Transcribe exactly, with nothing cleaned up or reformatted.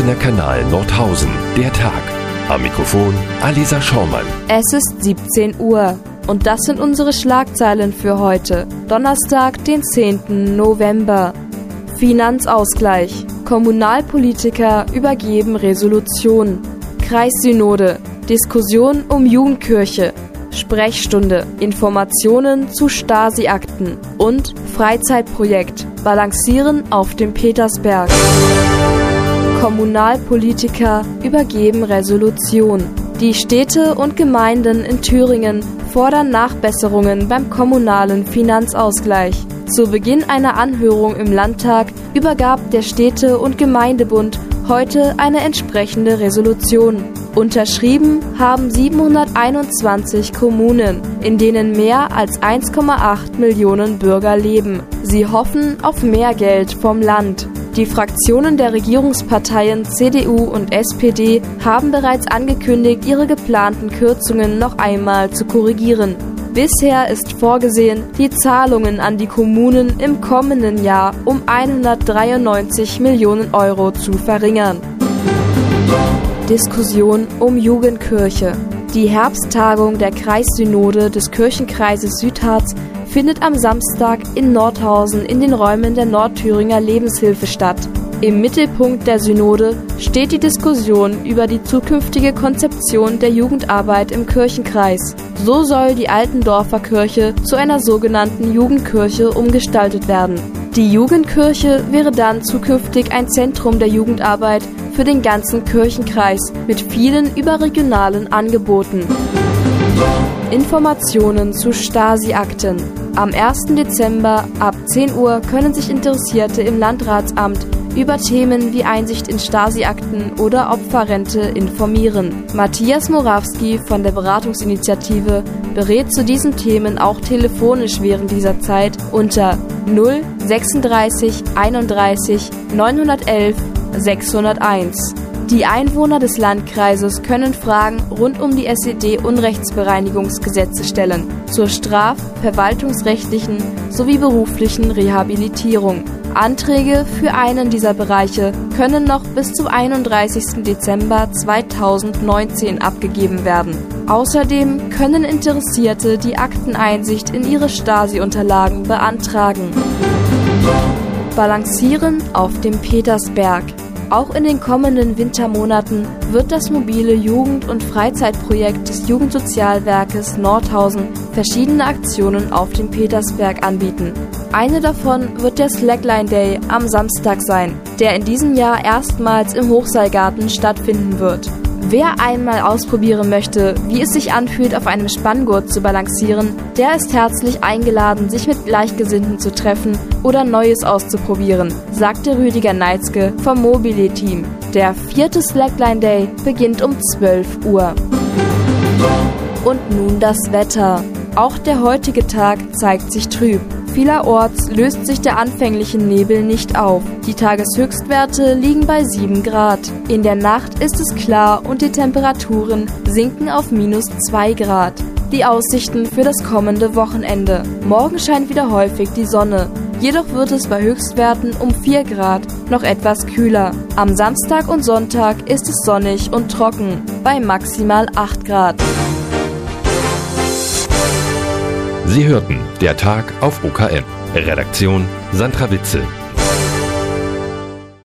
geschlossener Kanal Nordhausen, der Tag. Am Mikrofon Alisa Schaumann. Es ist siebzehn Uhr und das sind unsere Schlagzeilen für heute, Donnerstag, den zehnten November. Finanzausgleich. Kommunalpolitiker übergeben Resolution. Kreissynode. Diskussion um Jugendkirche. Sprechstunde. Informationen zu Stasi-Akten. Und Freizeitprojekt. Balancieren auf dem Petersberg. Kommunalpolitiker übergeben Resolution. Die Städte und Gemeinden in Thüringen fordern Nachbesserungen beim kommunalen Finanzausgleich. Zu Beginn einer Anhörung im Landtag übergab der Städte- und Gemeindebund heute eine entsprechende Resolution. Unterschrieben haben siebenhunderteinundzwanzig Kommunen, in denen mehr als eins Komma acht Millionen Bürger leben. Sie hoffen auf mehr Geld vom Land. Die Fraktionen der Regierungsparteien C D U und S P D haben bereits angekündigt, ihre geplanten Kürzungen noch einmal zu korrigieren. Bisher ist vorgesehen, die Zahlungen an die Kommunen im kommenden Jahr um hundertdreiundneunzig Millionen Euro zu verringern. Diskussion um Jugendkirche. Die Herbsttagung der Kreissynode des Kirchenkreises Südharz findet am Samstag in Nordhausen in den Räumen der Nordthüringer Lebenshilfe statt. Im Mittelpunkt der Synode steht die Diskussion über die zukünftige Konzeption der Jugendarbeit im Kirchenkreis. So soll die Altendorfer Kirche zu einer sogenannten Jugendkirche umgestaltet werden. Die Jugendkirche wäre dann zukünftig ein Zentrum der Jugendarbeit für den ganzen Kirchenkreis mit vielen überregionalen Angeboten. Informationen zu Stasi-Akten. Am ersten Dezember ab zehn Uhr können sich Interessierte im Landratsamt über Themen wie Einsicht in Stasi-Akten oder Opferrente informieren. Matthias Morawski von der Beratungsinitiative berät zu diesen Themen auch telefonisch während dieser Zeit unter null sechsunddreißig einunddreißig neunhundertelf sechshunderteins. Die Einwohner des Landkreises können Fragen rund um die S E D-Unrechtsbereinigungsgesetze stellen, zur straf-, verwaltungsrechtlichen sowie beruflichen Rehabilitierung. Anträge für einen dieser Bereiche können noch bis zum einunddreißigsten Dezember zweitausendneunzehn abgegeben werden. Außerdem können Interessierte die Akteneinsicht in ihre Stasi-Unterlagen beantragen. Balancieren auf dem Petersberg. Auch in den kommenden Wintermonaten wird das mobile Jugend- und Freizeitprojekt des Jugendsozialwerkes Nordhausen verschiedene Aktionen auf dem Petersberg anbieten. Eine davon wird der Slackline Day am Samstag sein, der in diesem Jahr erstmals im Hochseilgarten stattfinden wird. Wer einmal ausprobieren möchte, wie es sich anfühlt, auf einem Spanngurt zu balancieren, der ist herzlich eingeladen, sich mit Gleichgesinnten zu treffen oder Neues auszuprobieren, sagte Rüdiger Neitzke vom Mobile-Team. Der vierte Slackline Day beginnt um zwölf Uhr. Und nun das Wetter. Auch der heutige Tag zeigt sich trüb. Vielerorts löst sich der anfängliche Nebel nicht auf. Die Tageshöchstwerte liegen bei sieben Grad. In der Nacht ist es klar und die Temperaturen sinken auf minus zwei Grad. Die Aussichten für das kommende Wochenende. Morgen scheint wieder häufig die Sonne. Jedoch wird es bei Höchstwerten um vier Grad noch etwas kühler. Am Samstag und Sonntag ist es sonnig und trocken, bei maximal acht Grad. Sie hörten der Tag auf O K M. Redaktion Sandra Witzel.